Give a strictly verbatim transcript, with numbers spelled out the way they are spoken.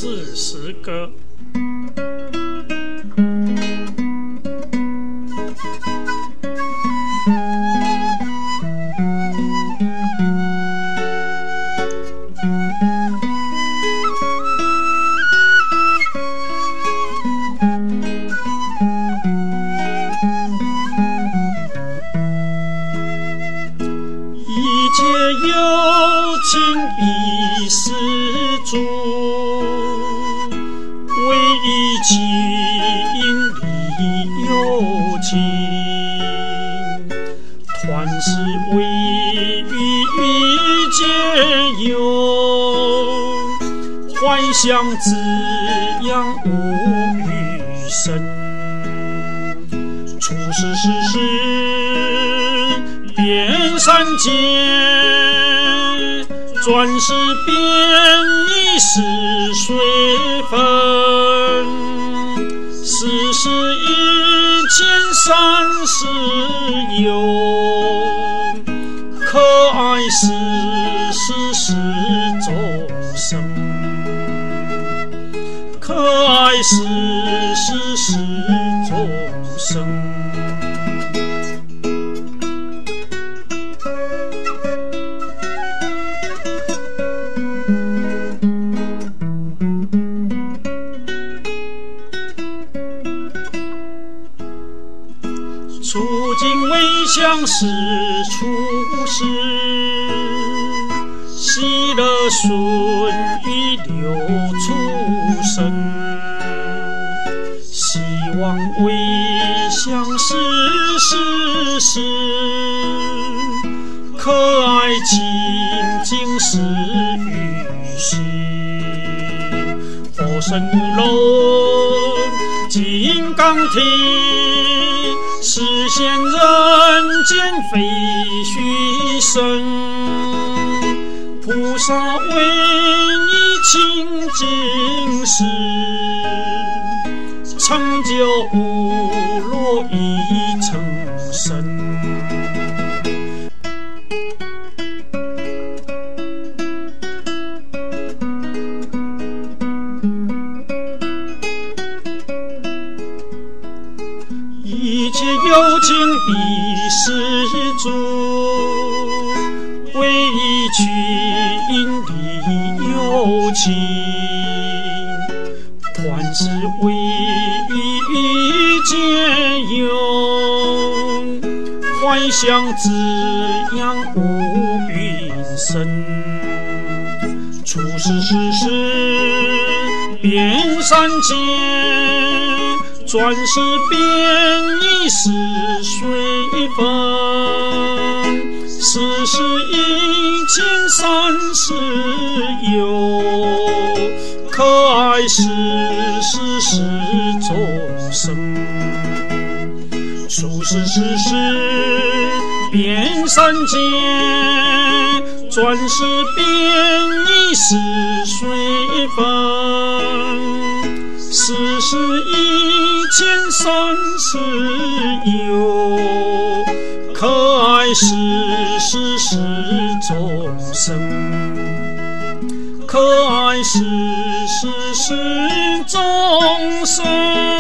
四十歌。一介有情一世主，为一情理有情，团是为遇皆有，幻想滋养无余生，处世世事遍三界，转世变异是水分，世事一千三十有，可爱是世事众生，可爱是世事众生。初经未相识出世，喜乐顺与流出生，希望未相识世事，可爱情景是与时，火神无龙金刚体，实现人间非虚生，菩萨为你清净时，成就无落一成身。一切有情一世主，为一群理有情，团是为遇皆有，幻想滋养无云生，处世世事遍三界，转世变异是水分，世事一千三十有，可爱是世事众生，处世世事遍三界，转世变异是水分，世事一千三十有，可爱是世事众生，可爱是世事众生。